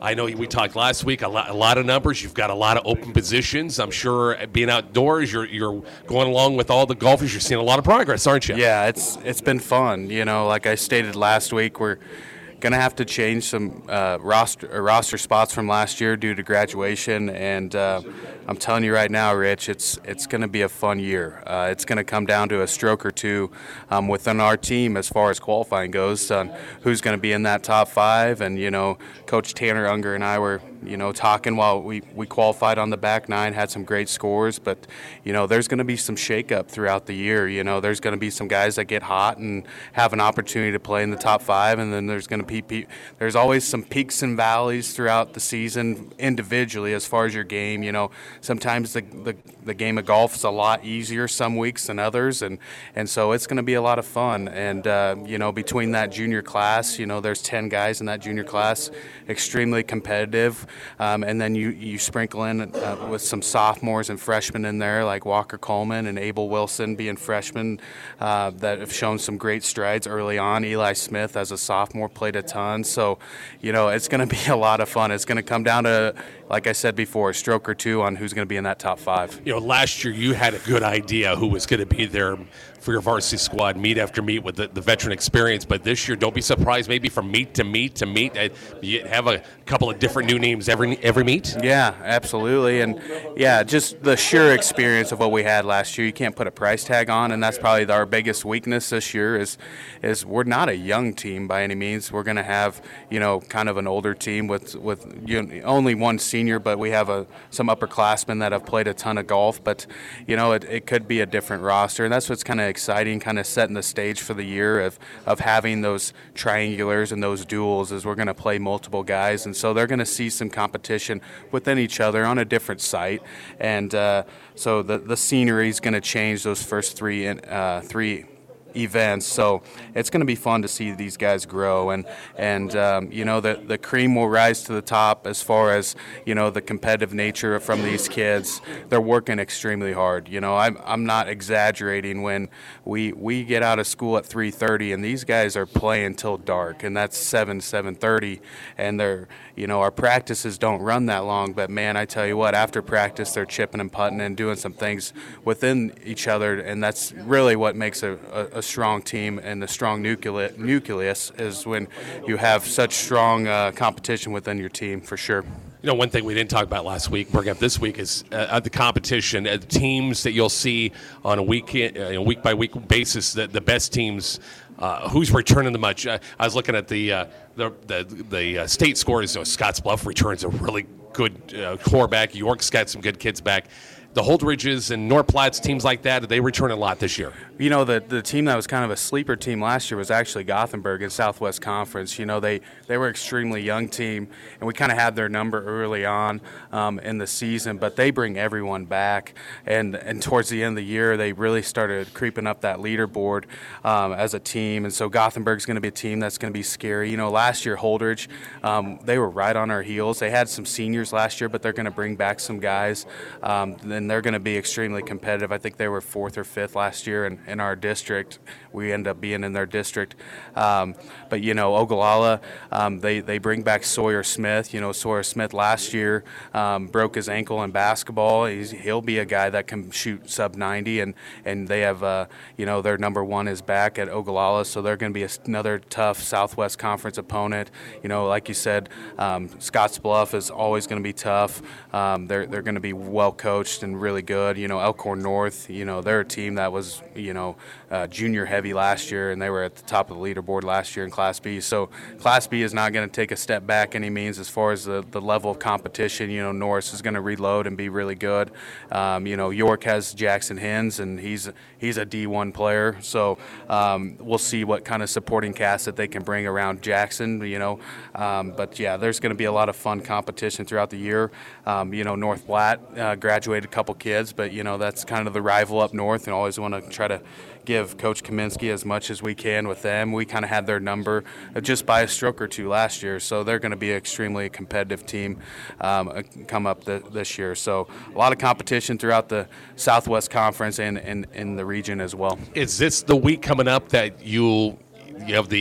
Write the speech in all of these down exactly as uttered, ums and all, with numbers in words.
I know we talked last week, a lot, a lot of numbers. You've got a lot of open positions. I'm sure being outdoors, you're you're going along with all the golfers. You're seeing a lot of progress, aren't you? Yeah, it's it's been fun. You know, like I stated last week, we're going to have to change some uh, roster uh, roster spots from last year due to graduation, and uh, I'm telling you right now, Rich, it's it's going to be a fun year. Uh, it's going to come down to a stroke or two um, within our team as far as qualifying goes on who's going to be in that top five. And you know, Coach Tanner Unger and I were you know talking while we we qualified on the back nine, had some great scores, but you know there's going to be some shakeup throughout the year. You know, there's going to be some guys that get hot and have an opportunity to play in the top five, and then there's going to be there's always some peaks and valleys throughout the season individually as far as your game. You know, sometimes the, the, the game of golf is a lot easier some weeks than others, and, and so it's going to be a lot of fun. And, uh, you know, between that junior class, you know, there's ten guys in that junior class, extremely competitive, um, and then you, you sprinkle in uh, with some sophomores and freshmen in there like Walker Coleman and Abel Wilson being freshmen uh, that have shown some great strides early on. Eli Smith as a sophomore played a ton. So, you know, it's going to be a lot of fun. It's going to come down to, like I said before, a stroke or two on who's going to be in that top five. You know, last year you had a good idea who was going to be there for your varsity squad, meet after meet with the, the veteran experience. But this year, don't be surprised, maybe from meet to meet to meet, uh, you have a couple of different new names every every meet. Yeah, absolutely. And, yeah, just the sheer experience of what we had last year, you can't put a price tag on, and that's probably our biggest weakness this year is, is we're not a young team by any means. We're going to have, you know, kind of an older team with, with you know, only one senior, but we have a, some upperclassmen that have played a ton of golf. But, you know, it, it could be a different roster, and that's what's kind of exciting, kind of setting the stage for the year of, of having those triangulars and those duels is we're going to play multiple guys, and so they're going to see some competition within each other on a different site. And uh, so the, the scenery is going to change those first three, uh, three events, so it's going to be fun to see these guys grow, and and um, you know the the cream will rise to the top as far as you know the competitive nature from these kids. They're working extremely hard. You know, I'm I'm not exaggerating when we we get out of school at three thirty, and these guys are playing till dark, and that's seven seven thirty, and they're you know our practices don't run that long, but man, I tell you what, after practice they're chipping and putting and doing some things within each other, and that's really what makes a, a, a strong team and a strong nucleus, nucleus is when you have such strong uh, competition within your team, for sure. You know, one thing we didn't talk about last week, bring up this week, is uh, the competition, uh, the teams that you'll see on a week, uh, week by week basis, the, the best teams. Uh, who's returning the much? Uh, I was looking at the uh, the the, the uh, state scores. You know, Scottsbluff returns a really good uh, core back. York's got some good kids back. The Holdridges and North Platts, teams like that, they return a lot this year. You know, the the team that was kind of a sleeper team last year was actually Gothenburg in Southwest Conference. You know, they, they were an extremely young team, and we kind of had their number early on um, in the season, but they bring everyone back. And, and towards the end of the year, they really started creeping up that leaderboard um, as a team. And so Gothenburg's going to be a team that's going to be scary. You know, last year, Holdridge, um, they were right on our heels. They had some seniors last year, but they're going to bring back some guys. Um, then they're going to be extremely competitive. I think they were fourth or fifth last year in, in our district. We end up being in their district. Um, but, you know, Ogallala, um, they, they bring back Sawyer Smith. You know, Sawyer Smith last year um, broke his ankle in basketball. He's, he'll be a guy that can shoot sub ninety, and, and they have, uh, you know, their number one is back at Ogallala, so they're going to be another tough Southwest Conference opponent. You know, like you said, um, Scottsbluff is always going to be tough. Um, they're they're going to be well coached and really good. You know, Elkhorn North, you know, they're a team that was, you know, uh, junior heavy last year, and they were at the top of the leaderboard last year in Class B. So Class B is not going to take a step back any means as far as the, the level of competition. You know, Norris is going to reload and be really good. Um, you know, York has Jackson Hens, and he's he's a D one player. So um, we'll see what kind of supporting cast that they can bring around Jackson, you know. Um, but, yeah, there's going to be a lot of fun competition throughout the year. Um, you know, North Platte uh, graduated a couple kids, but, you know, that's kind of the rival up north, and always want to try to give Coach Kaminsky as much as we can with them. We kind of had their number just by a stroke or two last year, so they're going to be an extremely competitive team um, come up the, this year. So a lot of competition throughout the Southwest Conference and in the region as well. Is this the week coming up that you'll you have the uh,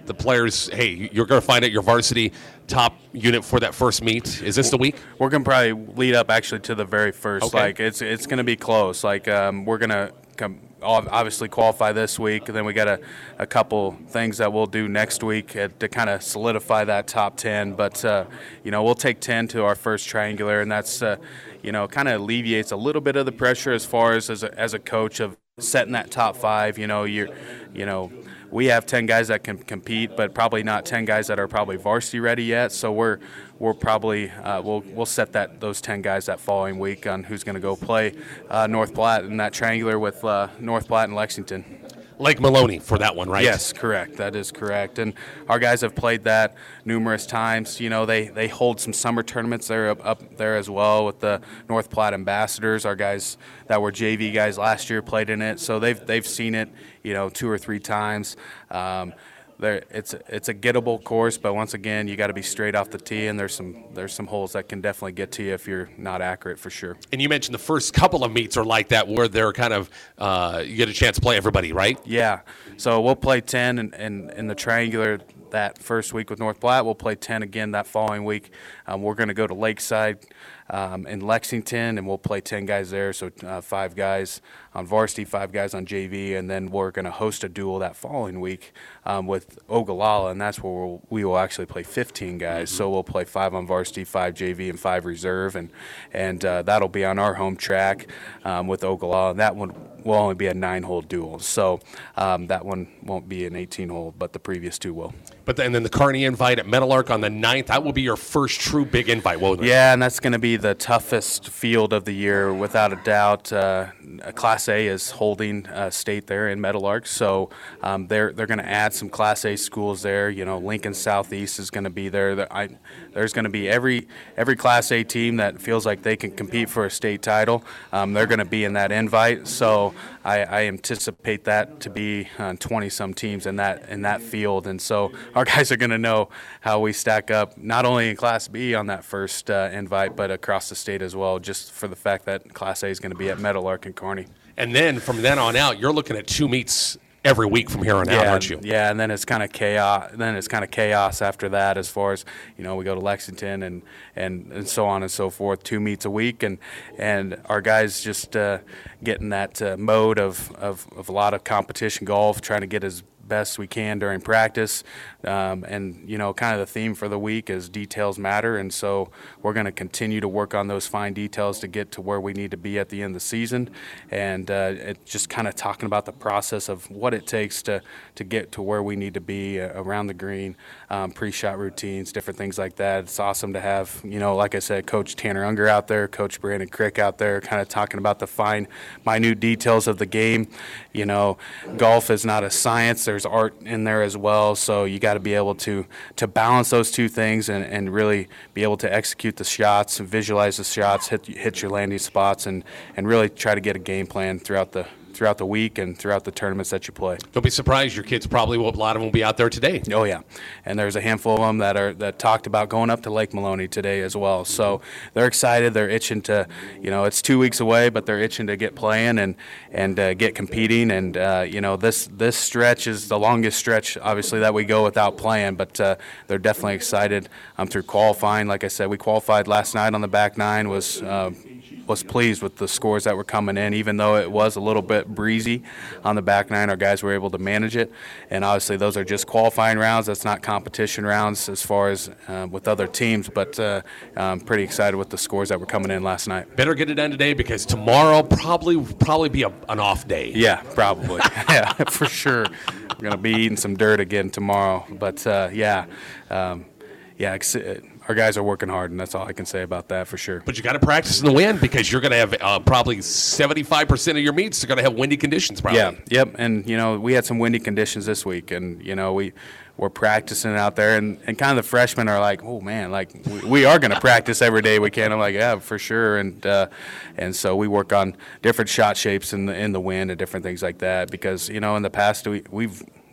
the players, hey, you're going to find out your varsity top unit for that first meet? Is this the week? We're gonna probably lead up actually to the very first. Okay. Like it's it's gonna be close. Like um, we're gonna come obviously qualify this week, and then we got a, a couple things that we'll do next week at, to kind of solidify that top ten. But uh, you know, we'll take ten to our first triangular, and that's uh, you know kind of alleviates a little bit of the pressure as far as as a, as a coach of setting that top five. You know, you're you know. We have ten guys that can compete, but probably not ten guys that are probably varsity ready yet. So we're we're probably uh, we'll we'll set that those ten guys that following week on who's going to go play uh, North Platte in that triangular with uh, North Platte and Lexington. Lake Maloney for that one, right? Yes, correct. That is correct. And our guys have played that numerous times. You know, they, they hold some summer tournaments there up, up there as well with the North Platte Ambassadors. Our guys that were J V guys last year played in it, so they've they've seen it, you know, two or three times. Um, There, it's it's a gettable course, but once again, you got to be straight off the tee, and there's some there's some holes that can definitely get to you if you're not accurate for sure. And you mentioned the first couple of meets are like that, where they're kind of uh, you get a chance to play everybody, right? Yeah. So we'll play ten in, in, in the triangular that first week with North Platte. We'll play ten again that following week. Um, we're going to go to Lakeside um, in Lexington, and we'll play ten guys there, so uh, five guys on varsity, five guys on J V, and then we're going to host a duel that following week um, with Ogallala, and that's where we'll, we will actually play fifteen guys. Mm-hmm. So we'll play five on varsity, five J V, and five reserve, and and uh, that'll be on our home track um, with Ogallala. And that one will only be a nine-hole duel, so um, that one won't be an eighteen-hole, but the previous two will. But then, and then the Kearney invite at Meadowlark on the ninth, that will be your first true big invite, won't it? Yeah, and that's going to be the toughest field of the year, without a doubt. Uh, Class A is holding uh, state there in Meadowlark, so um, they're they're going to add some Class A schools there. You know, Lincoln Southeast is going to be there. I, there's going to be every every Class A team that feels like they can compete for a state title. Um, they're going to be in that invite, so I, I anticipate that to be twenty-some uh, teams in that in that field, and so our guys are going to know how we stack up, not only in Class B on that first uh, invite, but across the state as well, just for the fact that Class A is going to be at Meadowlark and Kearney. And then from then on out, you're looking at two meets every week from here on yeah, out, aren't you? Yeah, and then it's kind of chaos. Then it's kind of chaos after that, as far as, you know, we go to Lexington and, and, and so on and so forth. Two meets a week, and and our guys just uh, get in that uh, mode of, of of a lot of competition golf, trying to get as best we can during practice, um, and you know, kind of the theme for the week is details matter, and so we're going to continue to work on those fine details to get to where we need to be at the end of the season, and uh, it just kind of talking about the process of what it takes to to get to where we need to be uh, around the green, um, pre-shot routines, different things like that. It's awesome to have, you know, like I said, Coach Tanner Unger out there, Coach Brandon Crick out there, kind of talking about the fine, minute details of the game. You know, golf is not a science. There's art in there as well, so you got to be able to to balance those two things and, and really be able to execute the shots, visualize the shots, hit hit your landing spots, and and really try to get a game plan throughout the throughout the week and throughout the tournaments that you play. Don't be surprised, your kids probably will, a lot of them will be out there today. Oh yeah, and there's a handful of them that are that talked about going up to Lake Maloney today as well. So they're excited. They're itching to, you know, it's two weeks away, but they're itching to get playing and and uh, get competing. And uh, you know, this this stretch is the longest stretch, obviously, that we go without playing. But uh, they're definitely excited. Um, through qualifying, like I said, we qualified last night on the back nine. Was uh, was pleased with the scores that were coming in, even though it was a little bit breezy on the back nine. Our guys were able to manage it, and obviously those are just qualifying rounds. That's not competition rounds as far as uh, with other teams, but uh, I'm pretty excited with the scores that were coming in last night. Better get it done today, because tomorrow probably probably be a, an off day. Yeah, probably. Yeah, for sure. We're going to be eating some dirt again tomorrow, but uh, yeah, um, yeah, our guys are working hard, and that's all I can say about that for sure. But you got to practice in the wind, because you're going to have uh, probably seventy-five percent of your meets are going to have windy conditions probably. Yeah, yep, and, you know, we had some windy conditions this week, and, you know, we, we're practicing out there, and, and kind of the freshmen are like, oh, man, like, we, we are going to practice every day we can. I'm like, yeah, for sure, and uh, and so we work on different shot shapes in the, in the wind and different things like that, because, you know, in the past we, we've –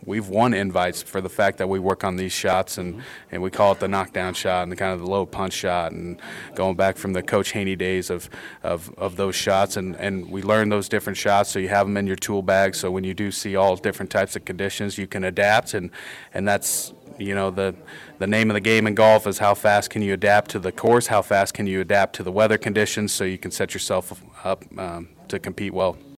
we've won invites for the fact that we work on these shots, and, and we call it the knockdown shot and the kind of the low punch shot, and going back from the Coach Haney days of, of, of those shots, and, and we learn those different shots so you have them in your tool bag, so when you do see all different types of conditions you can adapt, and, and that's you know the the name of the game in golf is how fast can you adapt to the course, how fast can you adapt to the weather conditions so you can set yourself up um, to compete well.